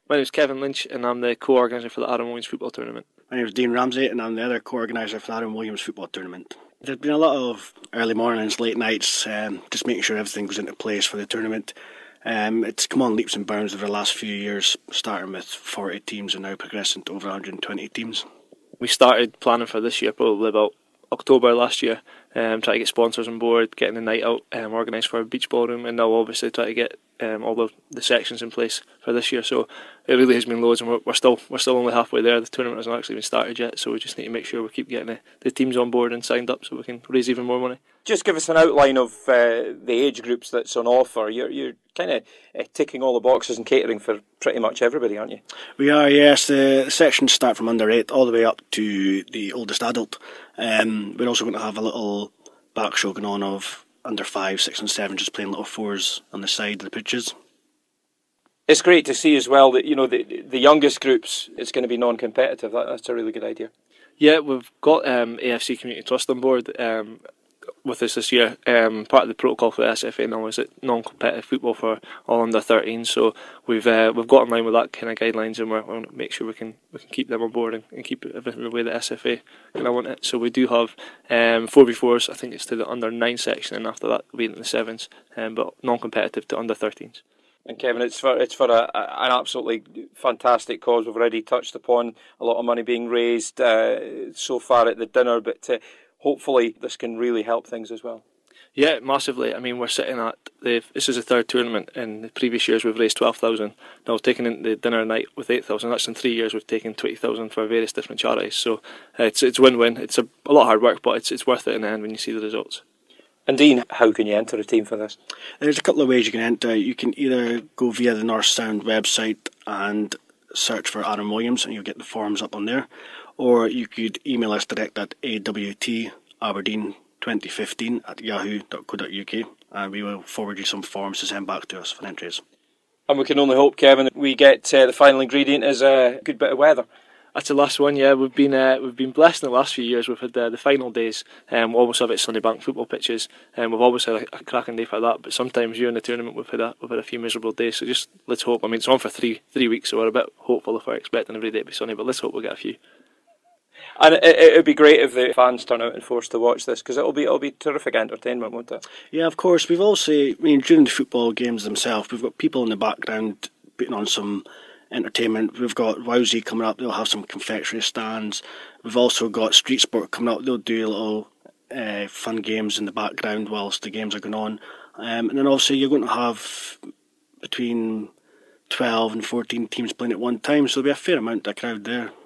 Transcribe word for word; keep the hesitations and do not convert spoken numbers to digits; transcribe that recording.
My name is Kevin Lynch and I'm the co-organiser for the Aaron Williams Football Tournament. My name is Dean Ramsey and I'm the other co-organiser for the Aaron Williams Football Tournament. There's been a lot of early mornings, late nights, um, just making sure everything goes into place for the tournament. Um, it's come on leaps and bounds over the last few years, starting with forty teams and now progressing to over one hundred twenty teams. We started planning for this year probably about October last year, um, trying to get sponsors on board, getting the night out um, organised for a beach ballroom, and now obviously try to get um, all the, the sections in place for this year. So it really has been loads, and we're, we're still we're still only halfway there. The tournament hasn't actually been started yet, so we just need to make sure we keep getting the, the teams on board and signed up so we can raise even more money. Just give us an outline of uh, the age groups that's on offer. You're you're kind of uh, ticking all the boxes and catering for pretty much everybody, aren't you? We are, yes. The sections start from under eight all the way up to the oldest adult. Um, we're also going to have a little back show going on of under five, six, and seven, just playing little fours on the side of the pitches. It's great to see as well that, you know, the the youngest groups, it's going to be non-competitive. That, that's a really good idea. Yeah, we've got um, A F C Community Trust on board um, with us this year. Um, part of the protocol for the S F A now is that non-competitive football for all under thirteens. So we've uh, we've got in line with that kind of guidelines, and we're, we're going to make sure we can we can keep them on board and, and keep everything the way the S F A kind of want it. So we do have um, four v fours. I think it's to the under nine section, and after that we'll be in the sevens. Um, but non-competitive to under thirteens. And Kevin, it's for it's for a, a, an absolutely fantastic cause. We've already touched upon a lot of money being raised uh, so far at the dinner, but uh, hopefully this can really help things as well. Yeah, massively. I mean, we're sitting at the this is the third tournament. In the previous years, we've raised twelve thousand. Now we've taken in the dinner night with eight thousand. That's in three years. We've taken twenty thousand for various different charities. So uh, it's it's win-win. It's a, a lot of hard work, but it's it's worth it in the end when you see the results. And Dean, how can you enter a team for this? There's a couple of ways you can enter. You can either go via the North Sound website and search for Aaron Williams and you'll get the forms up on there. Or you could email us direct at A W T Aberdeen twenty fifteen at yahoo dot co dot uk and we will forward you some forms to send back to us for entries. And we can only hope, Kevin, that we get uh, the final ingredient is a good bit of weather. That's the last one, yeah. We've been uh, we've been blessed in the last few years. We've had uh, the final days. Um, we always have it at Sunnybank football pitches, and um, we've always had a, a cracking day for that. But sometimes during the tournament, we've had a we've had a few miserable days. So just let's hope. I mean, it's on for three three weeks, so we're a bit hopeful if we're expecting every day to be sunny. But let's hope we get a few. And it, it would be great if the fans turn out and forced to watch this, because it'll be it'll be terrific entertainment, won't it? Yeah, of course. We've also, I mean, during the football games themselves, we've got people in the background putting on some entertainment. We've got Wowsy coming up, they'll have some confectionery stands. We've also got Street Sport coming up, they'll do little uh, fun games in the background whilst the games are going on. Um, and then also you're going to have between twelve and fourteen teams playing at one time, so there'll be a fair amount of crowd there.